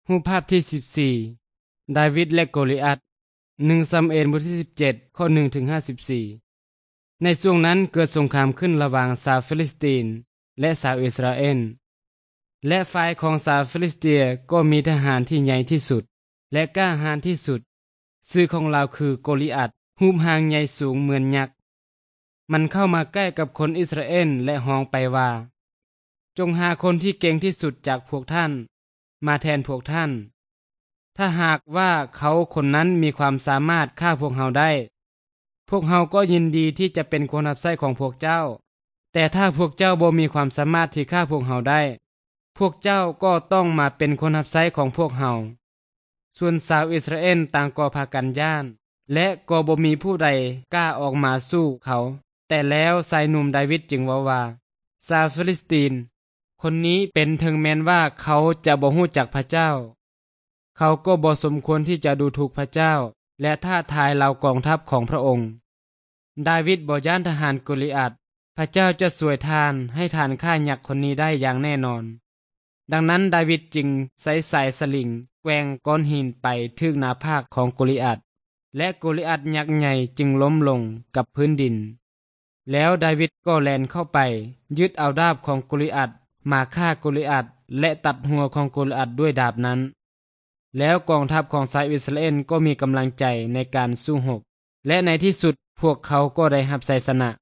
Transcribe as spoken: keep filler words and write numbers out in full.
รูปภาพที่สิบสี่ดาวิดและโกลิอัตหนึ่งซามูเอลบทที่สิบเจ็ดข้อหนึ่งถึงห้าสิบสี่ในช่วงนั้นเกิดสงครามขึ้นระหว่างชาวฟิลิสเตีนและชาวอิสราเอลและฝ่ายของชาวฟิลิสเตียก็มีทหารที่ใหญ่ที่สุดและกล้าหาญที่สุดชื่อของเราคือโกลิอัตรูปร่างใหญ่สูงเหมือนยักษ์มันเข้ามาใกล้กับคนอิสราเอลและฮ้องไปว่าจงหาคนที่เก่งที่สุดจากพวกท่านมาแทนพวกท่านถ้าหากว่าเขาคนนั้นมีความสามารถฆ่าพวกเฮาได้พวกเฮาก็ยินดีที่จะเป็นคนรับใช้ของพวกเจ้าแต่ถ้าพวกเจ้าบ่มีความสามารถที่ฆ่าพวกเฮาได้พวกเจ้าก็ต้องมาเป็นคนรับใช้ของพวกเฮาส่วนชาวอิสราเอลต่างก็พากันย่านและก็บ่มีผู้ใดกล้าออกมาสู้เขาแต่แล้วชายหนุ่มดาวิดจึงว่าว่าชาวฟิลิสตีนคนนี้เป็นถึงแม้นว่าเขาจะบ่ฮู้จักพระเจ้าเขาก็บ่สมควรที่จะดูถูกพระเจ้าและท้าทายเหล่ากองทัพของพระองค์ดาวิดบ่ย้านทหารโกลิอัตพระเจ้าจะสวยทานให้ทานฆ่ายักษ์คนนี้ได้อย่างแน่นอนดังนั้นดาวิดจึงใส่สายสลิงแกว่งก้อนหินไปถึงหน้าผากของโกลิอัตและโกลิอัตยักษ์ใหญ่จึงล้มลงกับพื้นดินแล้วดาวิดก็แล่นเข้าไปยึดเอาดาบของโกลิอัตมาฆ่าโกลิอัตและตัดหัวของโกลิอัตด้วยดาบนั้นแล้วกองทัพของชาวอิสราเอลก็มีกำลังใจในการสู้รบและในที่สุดพวกเขาก็ได้รับชัยชนะ